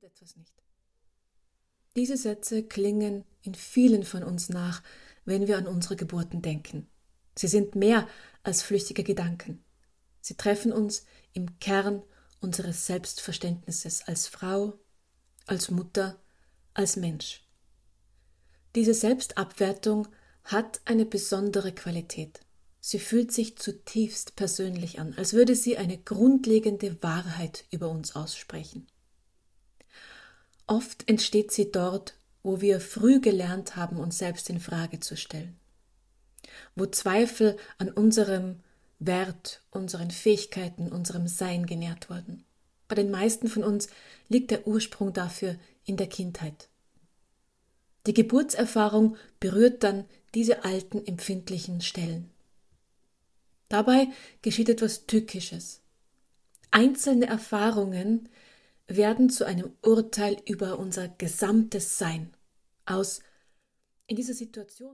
stimmt etwas nicht. Diese Sätze klingen in vielen von uns nach, wenn wir an unsere Geburten denken. Sie sind mehr als flüchtige Gedanken. Sie treffen uns im Kern unseres Selbstverständnisses als Frau, als Mutter, als Mensch. Diese Selbstabwertung hat eine besondere Qualität. Sie fühlt sich zutiefst persönlich an, als würde sie eine grundlegende Wahrheit über uns aussprechen. Oft entsteht sie dort, wo wir früh gelernt haben, uns selbst in Frage zu stellen. Wo Zweifel an unserem Wert, unseren Fähigkeiten, unserem Sein genährt wurden. Bei den meisten von uns liegt der Ursprung dafür in der Kindheit. Die Geburtserfahrung berührt dann diese alten, empfindlichen Stellen. Dabei geschieht etwas Tückisches. Einzelne Erfahrungen werden zu einem Urteil über unser gesamtes Sein aus. In dieser Situation